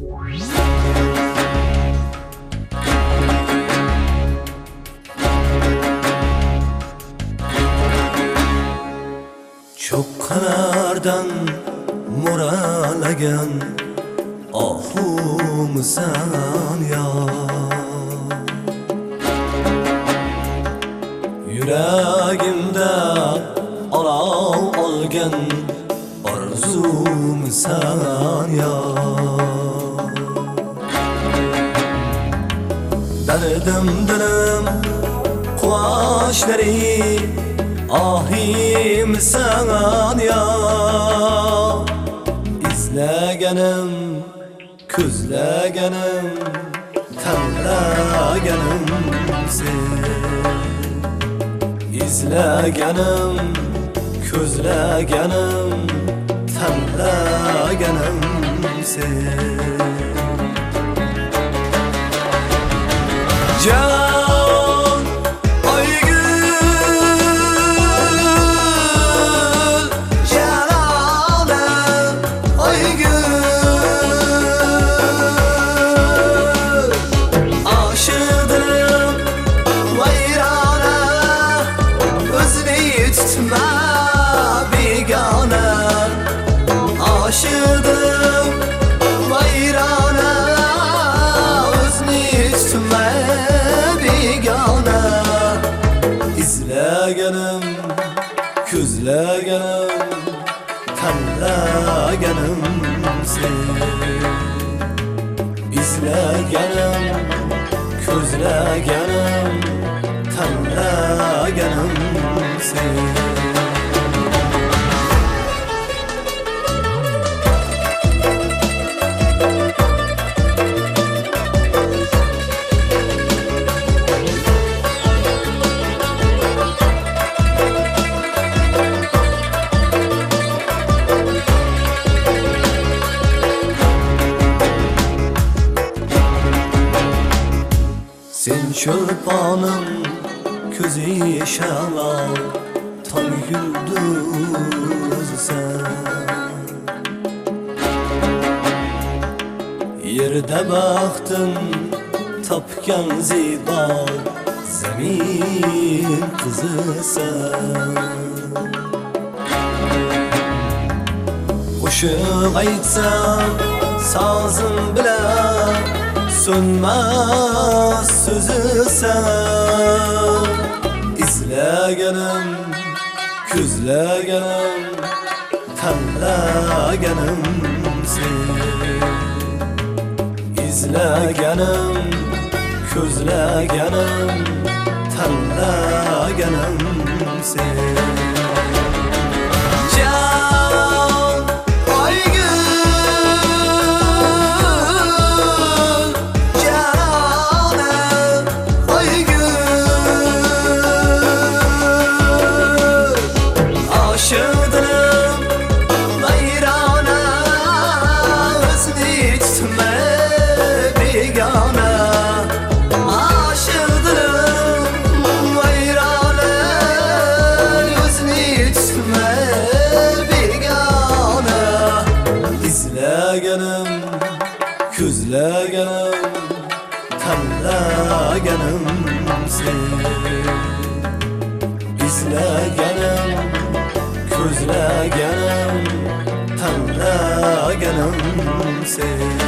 Cho'qqalardan mo'ralagan ohumsan ya, yuragimda olov olgan orzumsan ya. Derdim dilim quvoshları ahimsan ya. İzlegenim, ko'zlaganim, tanlaganim sen. İzlegenim, ko'zlaganim, tanlaganim sen. Can Aygül, Canan Aygül, aşığım vayrana, özünü tutma bigane. Aşığım vayrana, özünü tutma bigane. İzlegenim, ko'zlaganim, tanlaganim sen. İzlegenim, ko'zlaganim, tanlaganim sen. Sen çolpanım, közü şala, tam yulduzsan. Yerde baktın, tapkan ziba, zemin kızısan. Qo'shiq aytsam, sazın bilan sönmez sözüsen. İzlegenim, ko'zlaganim, tanlaganim sen. İzlegenim, ko'zlaganim, tanlaganim sen. İzlegenim, ko'zlaganim, tanlaganim sen. İzlegenim, ko'zlaganim, tanlaganim sen.